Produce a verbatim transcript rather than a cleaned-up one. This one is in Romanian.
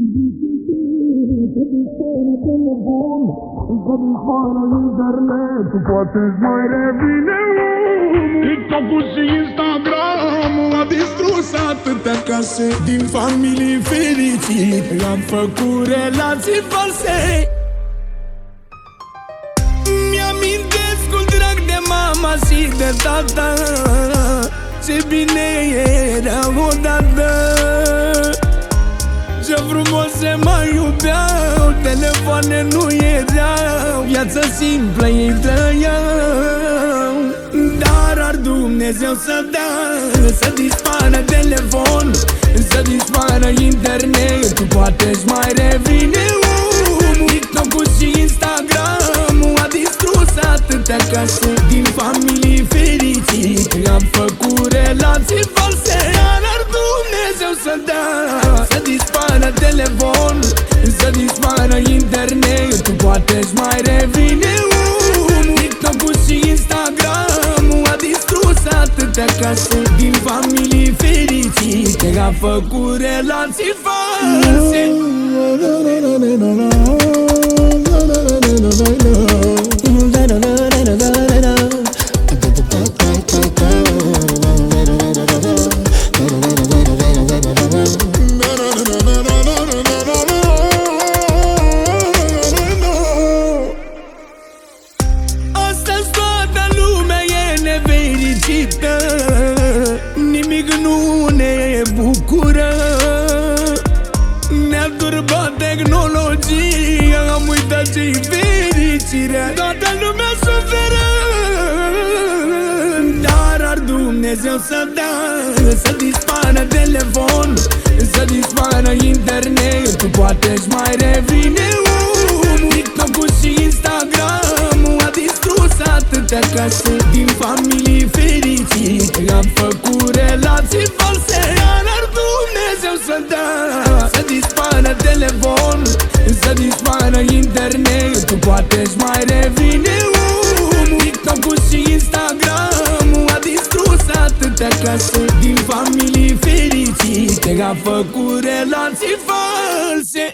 internet, poate-ți mai revine. TikTok-ul și Instagram-ul a distrus atâtea case din familii fericite. Am făcut relații false. Mi-amintesc cu drag de mama și de tata, ce bine era odată, ce frumos se mai iubeau, telefoane nu erau, viața simplă ei trăiau. Dar ar Dumnezeu să dea să dispară telefon, să dispară internet, poate-și mai revine omul. TikTok-ul și Instagram-ul a distrus atâtea case din familii fericite. Am făcut relații false. Dar ar Dumnezeu să dea să dispară telefon, să dispară internet, poate-și mai revine omul. TikTok-ul și Instagram-ul a distrus atâtea case din familii fericite. Am făcut relații false. Astăzi toată lumea e nefericită, nimic nu ne bucură. Ne-a turbat tehnologia, am uitat ce-i fericirea. Toată lumea suferă. Dar ar Dumnezeu să dea să dispară telefon, să dispară internet, poate-și mai revine omul. TikTok-ul și Instagram-ul a distrus atâtea case din familii fericite. Am făcut relații false. Dar ar Dumnezeu să dea să dispară telefon, să dispară internet, poate-și mai revine omul. TikTok-ul și Instagram-ul a distrus atâtea case din familii fericite. Am făcut relații false.